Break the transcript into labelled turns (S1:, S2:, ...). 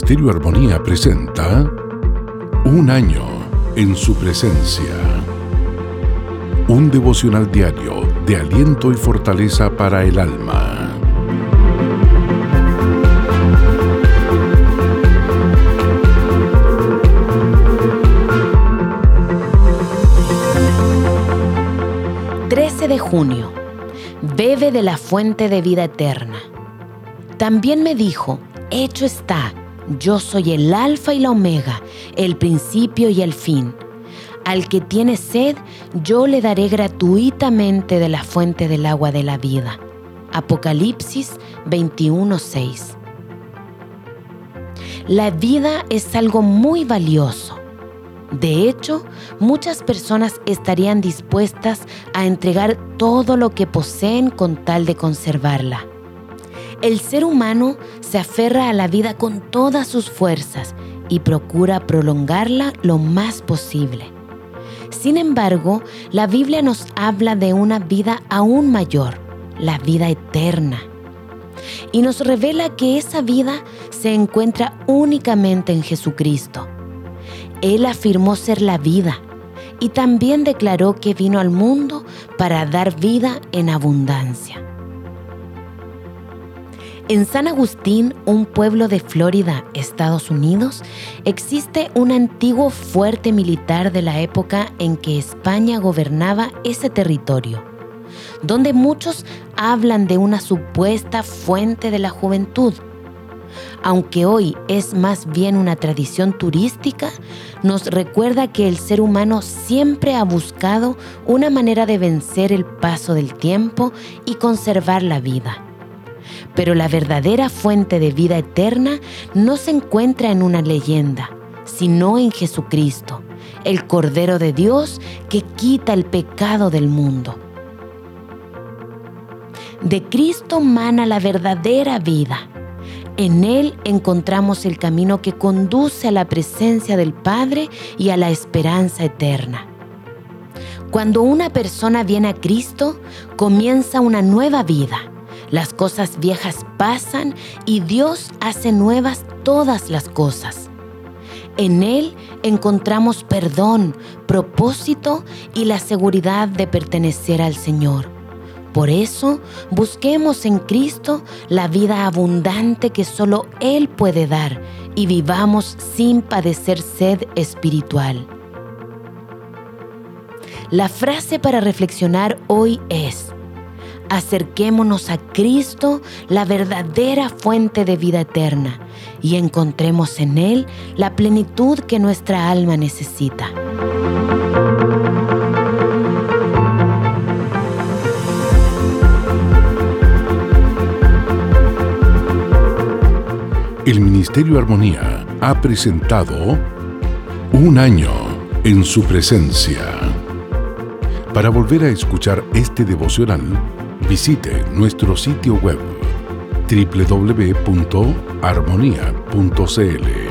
S1: Ministerio Armonía presenta Un año en su presencia. Un devocional diario de aliento y fortaleza para el alma.
S2: De junio, bebe de la fuente de vida eterna. También me dijo, hecho está, yo soy el Alfa y la Omega, el principio y el fin. Al que tiene sed, yo le daré gratuitamente de la fuente del agua de la vida. Apocalipsis 21:6. La vida es algo muy valioso. De hecho, muchas personas estarían dispuestas a entregar todo lo que poseen con tal de conservarla. El ser humano se aferra a la vida con todas sus fuerzas y procura prolongarla lo más posible. Sin embargo, la Biblia nos habla de una vida aún mayor, la vida eterna. Y nos revela que esa vida se encuentra únicamente en Jesucristo. Él afirmó ser la vida y también declaró que vino al mundo para dar vida en abundancia. En San Agustín, un pueblo de Florida, Estados Unidos, existe un antiguo fuerte militar de la época en que España gobernaba ese territorio, donde muchos hablan de una supuesta fuente de la juventud. Aunque hoy es más bien una tradición turística, nos recuerda que el ser humano siempre ha buscado una manera de vencer el paso del tiempo y conservar la vida. Pero la verdadera fuente de vida eterna no se encuentra en una leyenda, sino en Jesucristo, el Cordero de Dios que quita el pecado del mundo. De Cristo mana la verdadera vida. En Él encontramos el camino que conduce a la presencia del Padre y a la esperanza eterna. Cuando una persona viene a Cristo, comienza una nueva vida. Las cosas viejas pasan y Dios hace nuevas todas las cosas. En Él encontramos perdón, propósito y la seguridad de pertenecer al Señor. Por eso, busquemos en Cristo la vida abundante que solo Él puede dar y vivamos sin padecer sed espiritual. La frase para reflexionar hoy es: acerquémonos a Cristo, la verdadera fuente de vida eterna, y encontremos en Él la plenitud que nuestra alma necesita.
S1: El Ministerio Armonía ha presentado Un año en su presencia. Para volver a escuchar este devocional, visite nuestro sitio web www.armonia.cl.